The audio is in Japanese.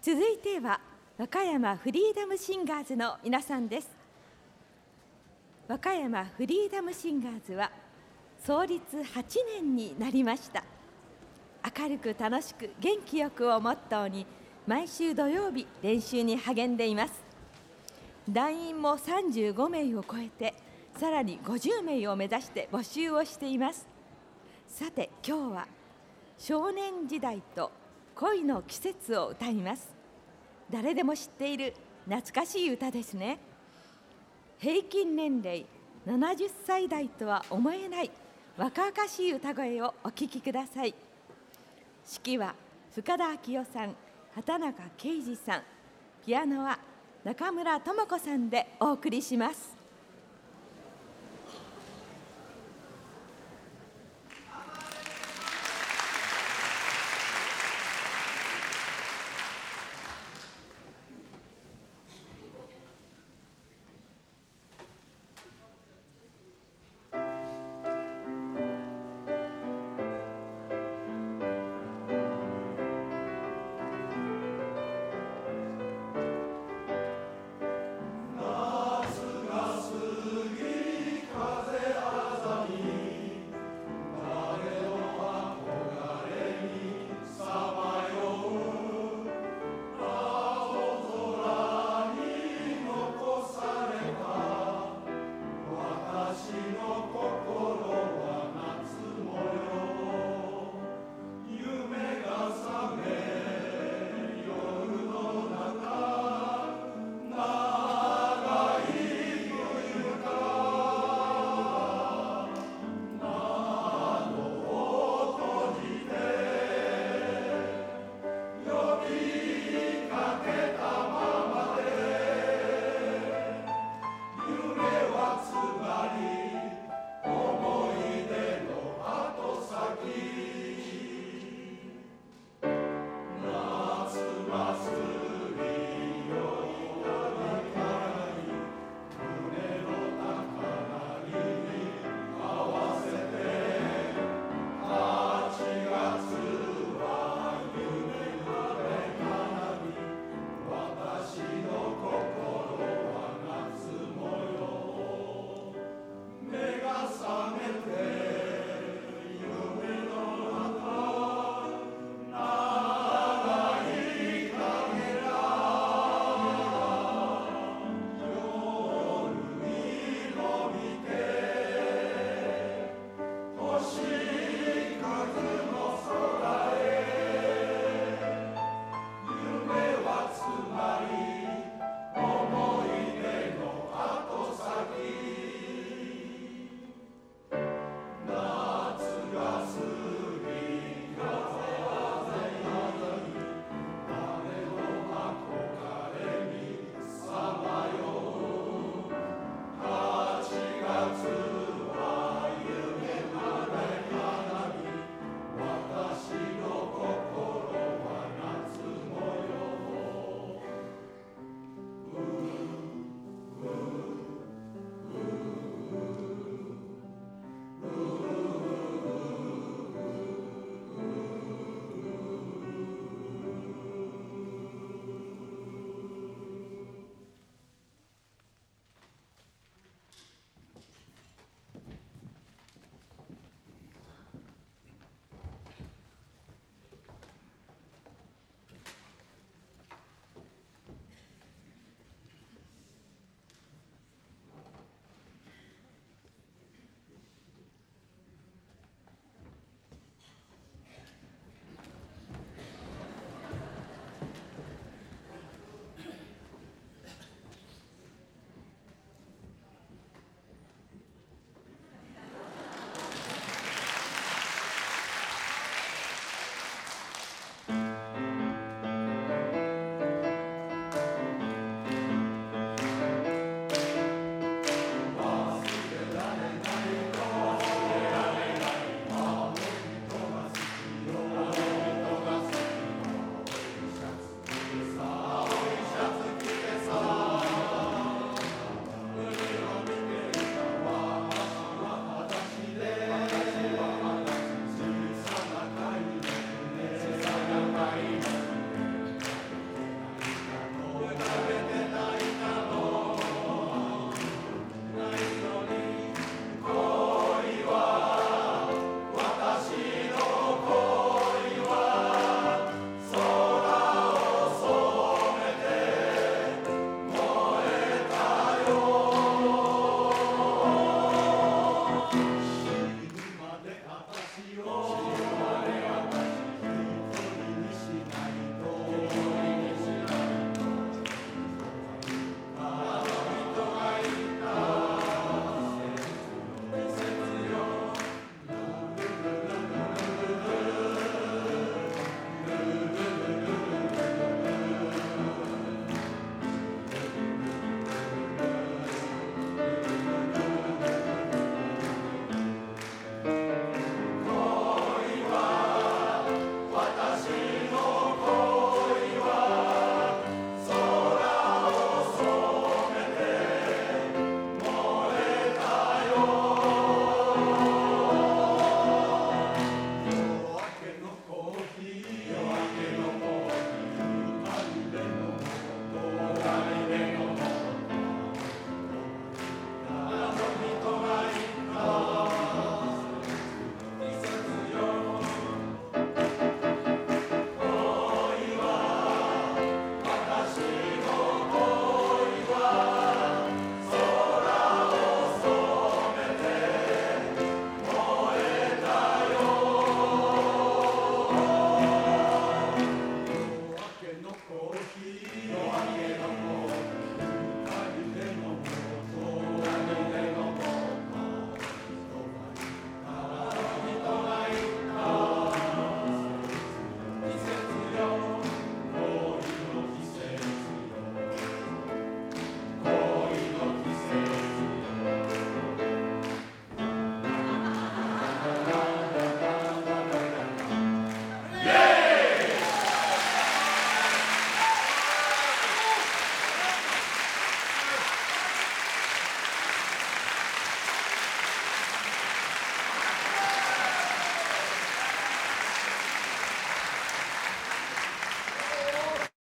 続いては和歌山フリーダムシンガーズの皆さんです。和歌山フリーダムシンガーズは創立8年になりました。明るく楽しく元気よくをモットーに毎週土曜日練習に励んでいます。団員も35名を超えてさらに50名を目指して募集をしています。さて今日は少年時代と恋の季節を歌います。誰でも知っている懐かしい歌ですね。平均年齢70歳代とは思えない若々しい歌声をお聴きください。指揮は深田昭夫さん、畑中啓二さん、ピアノは中村智子さんでお送りします。